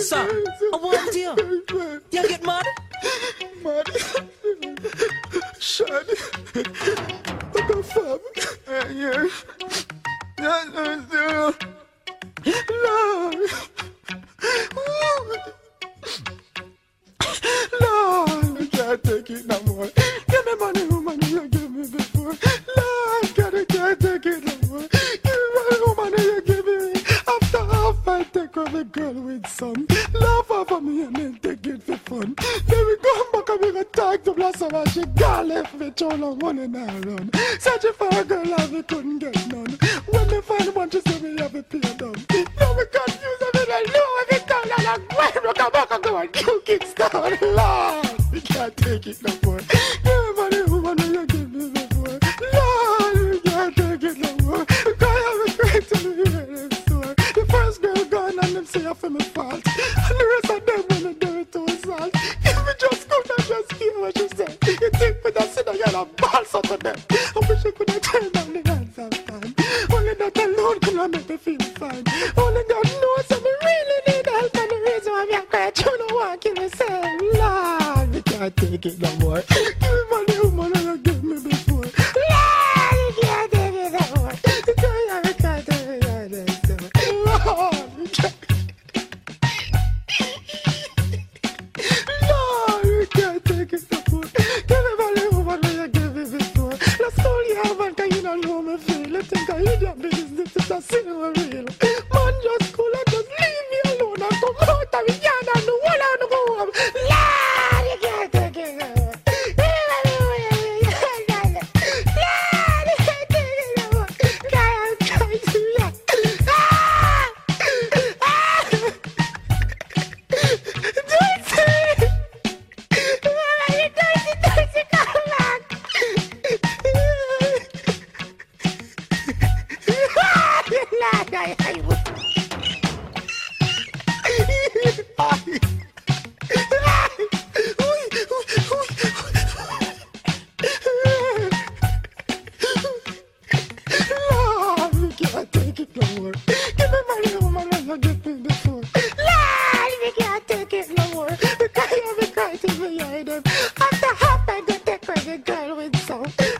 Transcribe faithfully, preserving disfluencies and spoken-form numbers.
sir. I want you. You get mad? Mad. Shad. What the fuck? Yeah. Lord. Lord, I can't take it no more. Give me money, woman, you give me before. Lord, God, I can't take it no more. Give me money, woman, you give me. After half, I take on the girl with some. Laugh over me and then take it for fun. Then we come back and we go talk to Blossom and she got left me too long running and run. Searching for a girl and we couldn't get none. When we find one, she say we have a pay down. Now we confused and we don't know every time. And I'm going to come back and go and you kickstart. Lord, we can't take it no more. Give me money, woman, you give me before. Lord, we can't take it no more. Because I have a great to me in the store. The first girl gone and them say I feel me fault. And the rest of them when they do it to assault. If we just come and just hear what you say. You think we just sit down and have balls out of them. I wish I could have turned down the hands of time. Only that alone could have made me feel fine. Only God knows that we really need help. And the reason why I'm crying, you don't want to kill yourself. Lord, we can't take it no more. Give me money, woman, and you give me before. Lord, we can't take it no more. We can't take it no more. Lord, we can't. Lord, we can't take it no more. Give me money, woman, and you give me before. That's all you have, man, cause you don't know me feel. You think I idiot business, it's a single real. Man, just cool and just leave me alone and come out of the yard and the whole and go home. Lord, you can't take it no more. Lord, you can't take it no more. God, I'm trying to laugh. Ah! Ah! Dirty! You dirty, dirty, come back! Lord, I hate you. Lord, we can't take it no more. Give me money, woman, and you give me before. Lord, we can't take it no more. Because you have a cry to me, I them. After half, I go take away the girl with some.